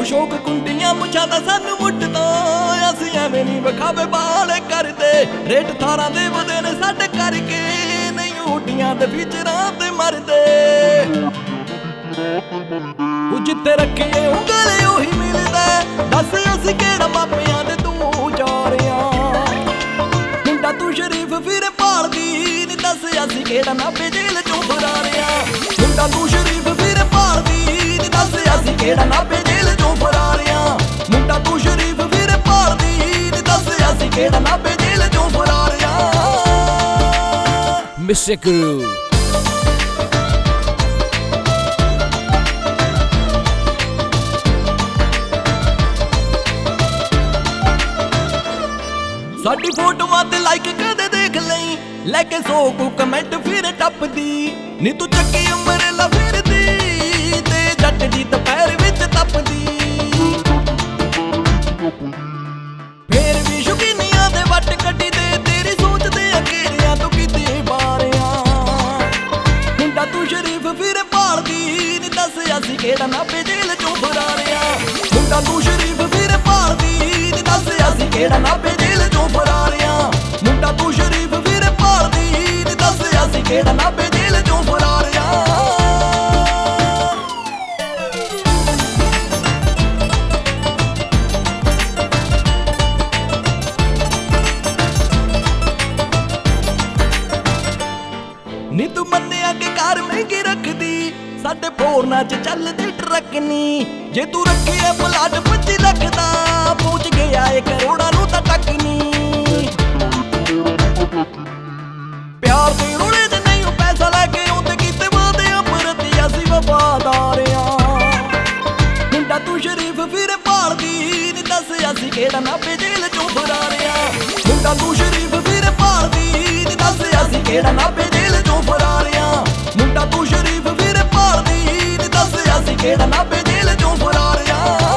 ਸ਼ੌਕ ਕੁੰਡੀਆਂ ਮੁੱਛਾਂ ਦਾ ਸਾਨੂੰ ਮੁੱਢ ਤੋਂ, ਅਸੀਂ ਐਵੇਂ ਨਹੀਂ ਵਿਖਾਵੇ ਬਾਲੇ ਕਰਦੇ। ਰੇਟ ਥਾਰਾਂ ਦੇ ਵਧੇ ਨੇ ਸਾਡੇ ਕਰਕੇ, ਨਹੀਂ ਉੱਡੀਆਂ ਦੇ ਫੀਚਰਾਂ ਤੇ ਮਰਦੇ। ਉਹ ਜਿੱਥੇ ਰੱਖੀਏ ਉਂਗਲ ਉਹੀ ਮਿਲਦਾ, ਦੱਸ ਅਸੀਂ ਕਿਹੜਾ ਮਾਪਿਆਂ ਦੇ ਤੂੰ ਜਾ ਰਿਹਾ। ਮੁੰਡਾ ਤੂੰ ਸ਼ਰੀਫ ਫਿਰ ਭਾਲਦੀ ਨੀ, ਦੱਸ ਅਸੀਂ ਕਿਹੜਾ ਨਾਭੇ ਜੇਲ੍ਹ ਚੋਂ ਫਰਾਰਿਆ। ਮੁੰਡਾ ਤੂੰ ਸ਼ਰੀਫ ਫਿਰ ਭਾਲਦੀ ਨੀ, ਦੱਸ ਅਸੀਂ ਕਿਹੜਾ ਨਾਭੇ ਜੇਲ੍ਹ ਚੋਂ ਫਰਾਰਿਆ। ਮੁੰਡਾ ਤੂੰ ਸ਼ਰੀਫ ਫਿਰ ਭਾਲਦੀ ਨੀ, ਦੱਸ ਅਸੀਂ ਕਿਹੜਾ ਨਾਭੇ ਜੇਲ੍ਹ ਚੋਂ ਫਰਾਰਿਆ। Mr. Guru ਸਾਡੀ ਫੋਟੋਆਂ ਤੇ ਲਾਈਕ ਕਦੇ ਦੇਖ ਲਈ, ਲੈ ਕੇ 100 ਕੁ ਕਮੈਂਟ ਫਿਰ ਟੱਪਦੀ ਨੀ। ਤੂੰ ਚੱਕੀ ਅੰਬਰੇਲਾ ਫਿਰਦੀ ਤੇ ਜੱਟ ਦੀ ਦੁਪਹਿਰ ਵਿੱਚ ਤਪਦੀ। ਫੇਰ ਵੀ ਸ਼ੁਕੀਨੀਆਂ ਦੇ ਵੱਟ ਕੱਢੀ ਦੇ, ਤੇਰੀ ਸੋਚਦੇ ਅਕੇਰਿਆਂ ਤੂੰ ਕਿਤੇ ਬਾਰਿਆ। ਮੁੰਡਾ ਤੂੰ ਸ਼ਰੀਫ ਫਿਰ ਭਾਲਦੀ ਨੀ, ਦੱਸ ਅਸੀਂ ਕਿਹੜਾ ਨਾਭੇ ਜੇਲ੍ਹ ਚੋਂ ਫਰਾਰਿਆ। ਮੁੰਡਾ ਤੂੰ ਸ਼ਰੀਫ ਫਿਰ ਭਾਲਦੀ ਨੀ, ਦੱਸ ਅਸੀਂ ਕਿਹੜਾ ਨਾਭੇ ਜੇਲ੍ਹ ਚੋਂ ਫਰਾਰਿਆ। ਮੁੰਡਾ ਤੂੰ ਸ਼ਰੀਫ ਫਿਰ ਭਾਲਦੀ ਨੀ, ਦੱਸ ਅਸੀਂ ਕਿਹੜਾ ਨਾਭੇ ਜੇਲ੍ਹ ਚੋਂ ਫਰਾਰਿਆ। ਨੀ ਤੂੰ ਮੰਨਿਆ ਕਿ ਕਾਰ ਮਹਿੰਗੀ ਰੱਖਦੀ, ਸਾਡੇ ਫੋਰਨਾਂ 'ਚ ਚੱਲਦੀ ਟਰੱਕ ਨੀ। ਜੇ ਤੂੰ ਰੱਖਿਆ ਪਲਾਟ 25 ਲੱਖ ਦਾ, ਪਹੁੰਚ ਗਿਆ ਏ ਕਰੋੜਾਂ ਨੂੰ ਤਾਂ ਟੱਕ ਨੀ। ਪਿਆਰ ਦੇ ਰੋਲੇ 'ਚ ਨਹੀਂ ਉਹ ਪੈਸਾ ਲੈ ਕੇ ਆਉਂਦੇ, ਕੀਤੇ ਵਾਅਦੇ ਪ੍ਰਤੀ ਅਸੀਂ ਵਫਾਦਾਰ ਆਂ। ਮੁੰਡਾ ਤੂੰ ਸ਼ਰੀਫ ਫਿਰ ਭਾਲਦੀ ਨੀ, ਦੱਸ ਅਸੀਂ ਕਿਹੜਾ ਨਾਭੇ ਜੇਲ੍ਹ ਚੋਂ ਫਰਾਰਿਆ। ਮੁੰਡਾ ਤੂੰ ਸ਼ਰੀਫ ਫਿਰ ਭਾਲਦੀ ਨੀ, ਦੱਸ ਅਸੀਂ ਕਿਹੜਾ ਨਾਭੇ ਜੇਲ੍ਹ ਚੋਂ ਫਰਾਰਿਆ। ਮੁੰਡਾ ਤੂੰ ਸ਼ਰੀਫ ਫਿਰ ਭਾਲਦੀ ਨੀ, ਦੱਸ ਅਸੀਂ ਕਿਹੜਾ ਨਾਭੇ ਜੇਲ੍ਹ ਚੋਂ ਫਰਾਰਿਆ।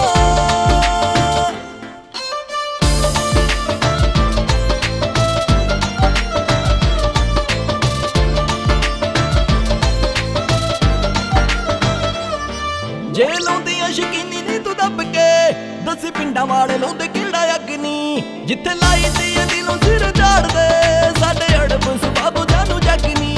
ਜੇ ਲਾਉਂਦੀਆਂ ਸ਼ਕੀਨੀ ਨੀ ਤੂੰ ਦੱਬ ਕੇ, ਦੱਸੀ ਪਿੰਡਾਂ ਵਾਲੇ ਲਾਉਂਦੇ ਕਿਹੜਾ ਅੱਗ ਨੀ। ਜਿੱਥੇ ਲਾਈ ਦੀ ਏ ਦਿਲੋਂ ਸਿਰ ਝਾੜਦੇ, ਸਾਡੇ ਅੜਬ ਸੁਭਾ ਤੋਂ ਜਾਨੂ ਜੱਗ ਨੀ।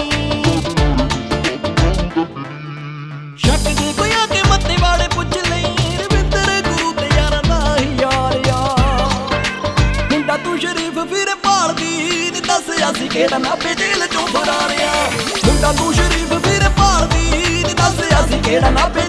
ਸ਼ੱਕ ਜੇ ਕੋਈ ਆ ਕੇ ਮੱਤੇ ਵਾਲੇ ਪੁੱਛ ਲਈ, ਰਵਿੰਦਰ ਗੁਰੂ ਤੇ ਯਾਰਾਂ ਦਾ ਹੀ ਯਾਰ ਆ। ਮੁੰਡਾ ਤੂੰ ਸ਼ਰੀਫ ਫਿਰ ਭਾਲਦੀ ਨੀ, ਦੱਸ ਅਸੀਂ ਕਿਹੜਾ ਨਾਭੇ ਜੇਲ੍ਹ ਚੋਂ ਫਰਾਰਿਆ। ਮੁੰਡਾ ਤੂੰ ਸ਼ਰੀਫ ਫਿਰ ਭਾਲਦੀ ਨੀ, ਦੱਸ ਅਸੀਂ ਕਿਹੜਾ ਨਾਭੇ